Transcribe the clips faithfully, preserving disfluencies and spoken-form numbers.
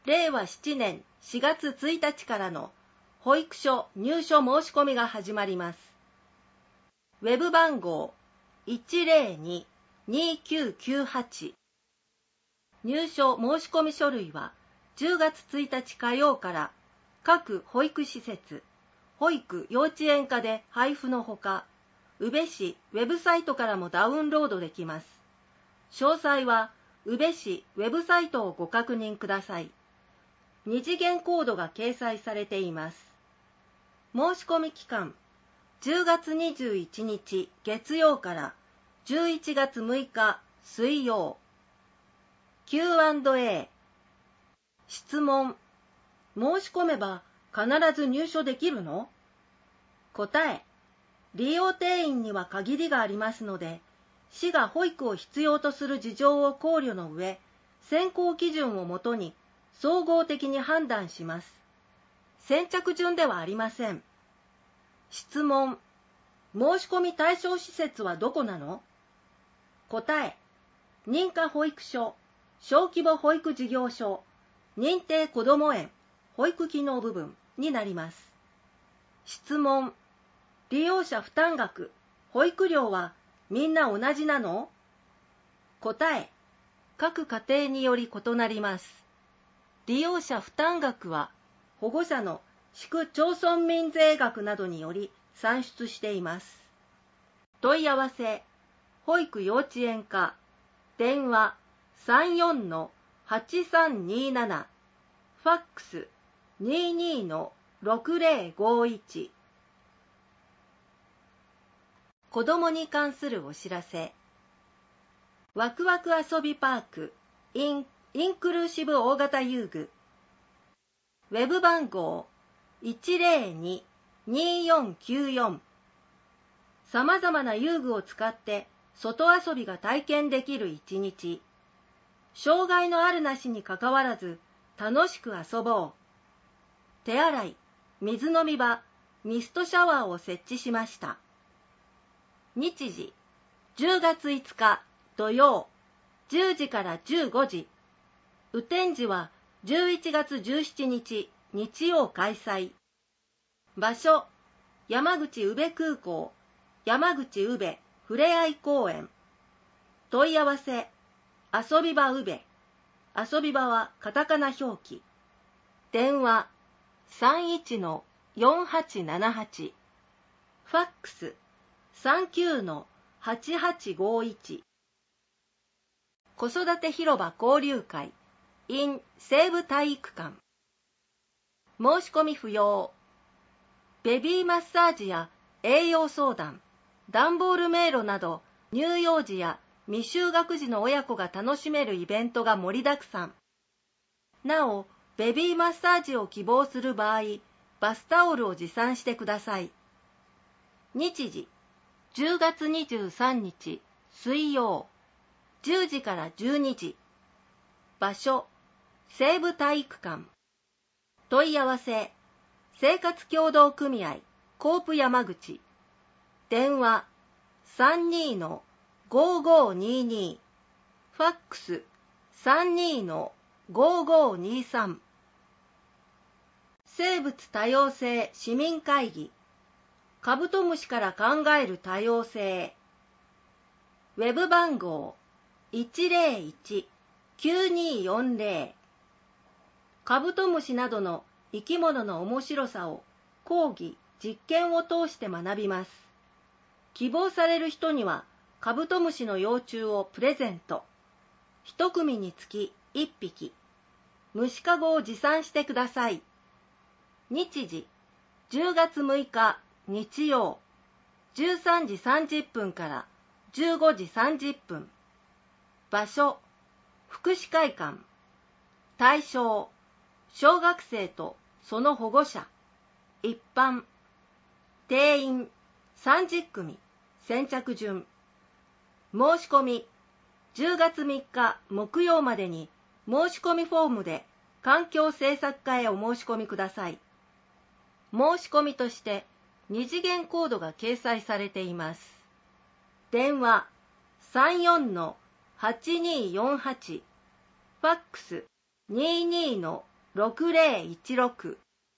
れいわしちねんしがつついたちからの保育所入所申し込みが始まります。ウェブ番号 いちぜろに にきゅうきゅうはち。入所申し込み書類はじゅうがつついたち火曜から各保育施設、保育幼稚園課で配布のほか、宇部市ウェブサイトからもダウンロードできます。詳細は宇部市ウェブサイトをご確認ください。二次元コードが掲載されています。申し込み期間、じゅうがつにじゅういちにち月曜からじゅういちがつむいか水曜。キューアンドエー 質問。申し込めば必ず入所できるの？答え。利用定員には限りがありますので、市が保育を必要とする事情を考慮の上、選考基準をもとに総合的に判断します。先着順ではありません。質問。申し込み対象施設はどこなの？答え。認可保育所、小規模保育事業所、認定こども園、保育機能部分になります。質問。利用者負担額、保育料はみんな同じなの？答え。各家庭により異なります。利用者負担額は保護者の市区町村民税額などにより算出しています。問い合わせ、保育幼稚園課、電話 さんよんのはちさんになな、ファックス にじゅうにのろくぜろごいち。子どもに関するお知らせ。ワクワク遊びパーク in インクルーシブ大型遊具。ウェブ番号 いちぜろに によんきゅうよん。さまざまな遊具を使って外遊びが体験できる一日。障害のあるなしにかかわらず楽しく遊ぼう。手洗い、水飲み場、ミストシャワーを設置しました。日時、じゅうがついつか土曜、じゅうじからじゅうごじ。雨天時はじゅういちがつじゅうしちにち日曜開催。場所、山口宇部空港、山口宇部ふれあい公園。問い合わせ、遊び場宇部。遊び場はカタカナ表記。電話、さんいちのよんはちななはち。ファックス、さんきゅうのはちはちごいち。子育て広場交流会 in 西部体育館。申し込み不要。ベビーマッサージや栄養相談、段ボール迷路など乳幼児や未就学児の親子が楽しめるイベントが盛りだくさん。なお、ベビーマッサージを希望する場合、バスタオルを持参してください。日時、じゅうがつにじゅうさんにち水曜、じゅうじからじゅうにじ。場所、西部体育館。問い合わせ、生活協同組合コープ山口。電話、さんにのごごにに。ファックス、さんにのごごにさん。生物多様性市民会議。カブトムシから考える多様性。ウェブ番号 いちぜろいち きゅうによんぜろ。カブトムシなどの生き物の面白さを講義、実験を通して学びます。希望される人にはカブトムシの幼虫をプレゼント。一組につきいっぴき。虫かごを持参してください。日時、じゅうがつむいか日曜、じゅうさんじさんじゅっぷんからじゅうごじさんじゅっぷん。場所、福祉会館。対象、小学生とその保護者。一般。定員さんじゅっくみ。先着順。申し込み、じゅうがつみっか木曜までに申し込みフォームで環境政策課へお申し込みください。申し込みとして二次元コードが掲載されています。電話 さんよんのはちによんはち。ファックス にじゅうにのろくぜろいちろく。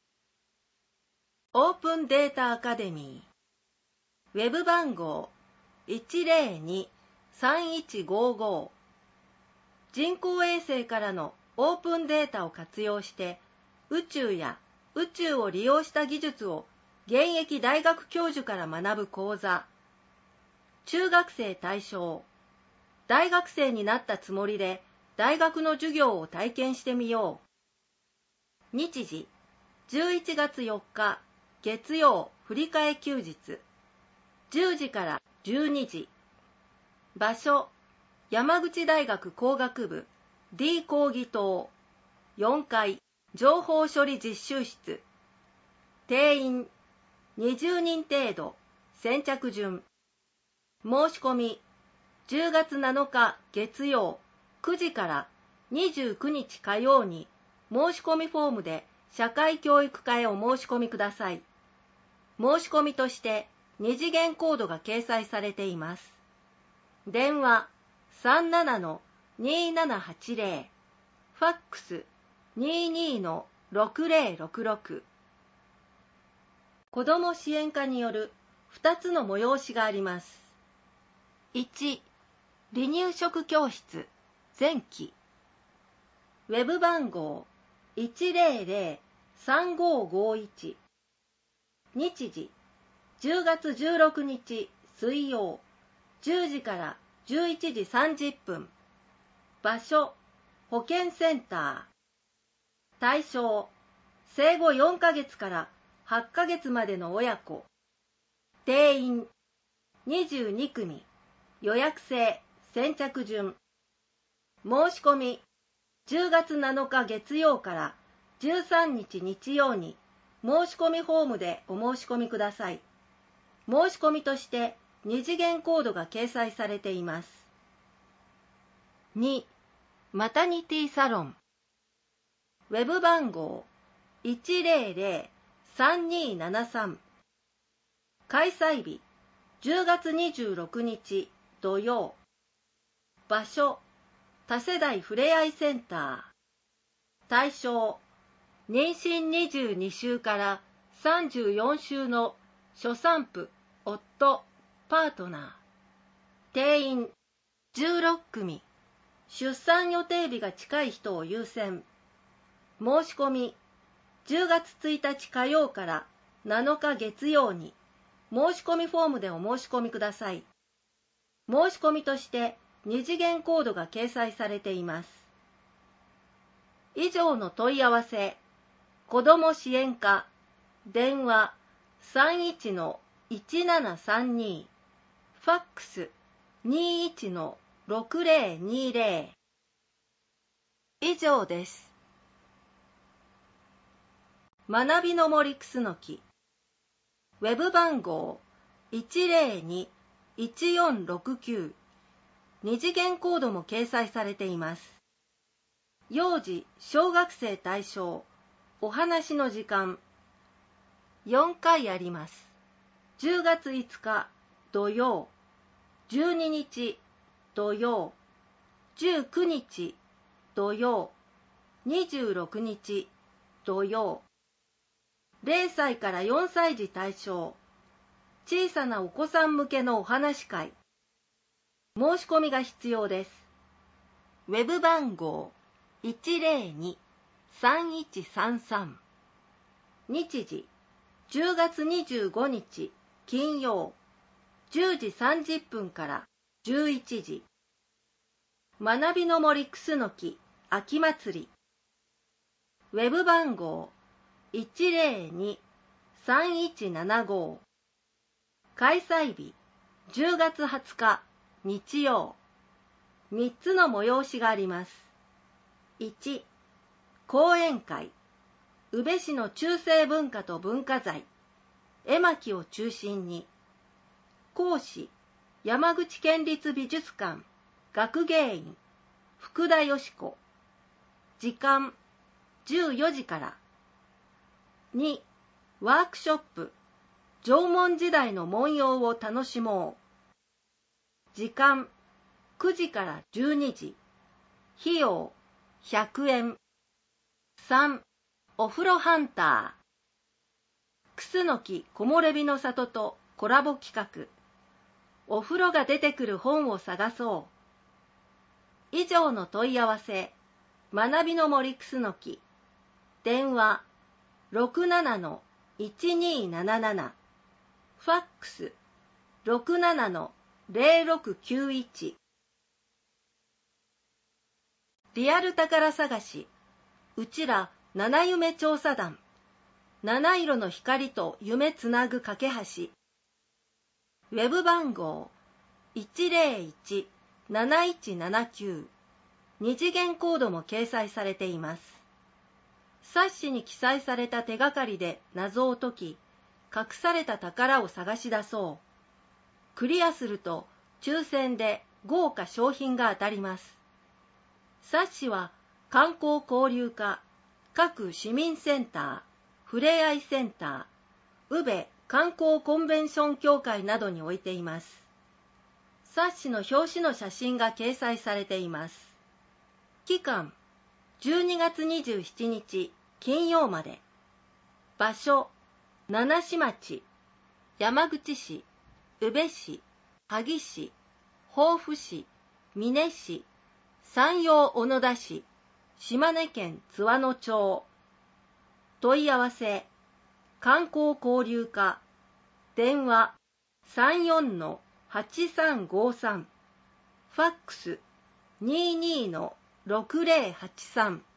オープンデータアカデミー。ウェブ番号 いちぜろにさんいちごご。人工衛星からのオープンデータを活用して宇宙や宇宙を利用した技術を現役大学教授から学ぶ講座。中学生対象。大学生になったつもりで大学の授業を体験してみよう。日時じゅういちがつよっか月曜振り替え休日じゅうじからじゅうにじ。場所山口大学工学部 D 講義棟よんかい情報処理実習室。定員にじゅうにん程度。先着順。申し込みじゅうがつなのか月曜くじからにじゅうくにち火曜に申し込みフォームで社会教育科へお申し込みください。申し込みとして二次元コードが掲載されています。電話 さんななのにーななはちぜろ。ファックス にーにーのろくぜろろくろく。子ども支援課によるふたつの催しがあります。いち、離乳食教室前期。ウェブ番号 いちぜろぜろさんごごいち。日時じゅうがつじゅうろくにち水曜じゅうじからじゅういちじさんじゅっぷん。場所保健センター。対象生後よんかげつからはっかげつまでの親子。定員にじゅうにくみ。予約制先着順。申し込みじゅうがつなのか月曜からじゅうさんにち日曜に申し込みフォームでお申し込みください。申し込みとして二次元コードが掲載されています。に、マタニティサロン。ウェブ番号 いちぜろぜろさんにーななさん。開催日じゅうがつにじゅうろくにち土曜。場所多世代ふれあいセンター。対象妊娠にじゅうにしゅうからさんじゅうよんしゅうの初産婦、夫、パートナー。定員じゅうろっくみ。出産予定日が近い人を優先。申し込みじゅうがつついたち火曜からなのか月曜に申し込みフォームでお申し込みください。申し込みとして二次元コードが掲載されています。以上の問い合わせ、子ども支援課、電話 さんいちのいちななさんに、ファックス にーいちのろくぜろにぜろ。以上です。学びの森くすのき。ウェブ番号 いちぜろにいちよんろくきゅう。二次元コードも掲載されています。幼児・小学生対象、お話の時間。よんかいあります。じゅうがついつか土曜、じゅうににち土曜、じゅうくにち土曜、にじゅうろくにち土曜。ぜろさいからよんさい児対象、小さなお子さん向けのお話会。申し込みが必要です。ウェブ番号 いちぜろにさんいちさんさん。日時じゅうがつにじゅうごにち金曜じゅうじさんじゅっぷんからじゅういちじ。学びの森くすのき秋祭り。ウェブ番号 いちぜろにさんいちななご。開催日じゅうがつはつか日曜。みっつの催しがあります。いち、講演会。宇部市の中世文化と文化財、絵巻を中心に。講師、山口県立美術館学芸員福田よし子。時間じゅうよじから。に、ワークショップ縄文時代の文様を楽しもう。時間くじからじゅうにじ。費用ひゃくえん。さん、 お風呂ハンター。クスノキ木漏れ日の里とコラボ企画。お風呂が出てくる本を探そう。以上の問い合わせ、学びの森クスノキ。電話 ろくななのいちにーなななな。ファックス ろくななのぜろろくきゅういち。リアル宝探し。うちら七夢調査団。七色の光と夢つなぐ架け橋。ウェブ番号 いちぜろいちなないちななきゅう。二次元コードも掲載されています。冊子に記載された手がかりで謎を解き、隠された宝を探し出そう。クリアすると抽選で豪華商品が当たります。冊子は観光交流課、各市民センター、ふれあいセンター、宇部観光コンベンション協会などに置いています。冊子の表紙の写真が掲載されています。期間、じゅうにがつにじゅうしちにち金曜まで。場所、七市町、山口市、宇部市、萩市、防府市、美祢市、山陽小野田市、島根県津和野町。問い合わせ、観光交流課、電話 さんよんのはちさんごさん、ファックス にじゅうにのろくぜろはちさん。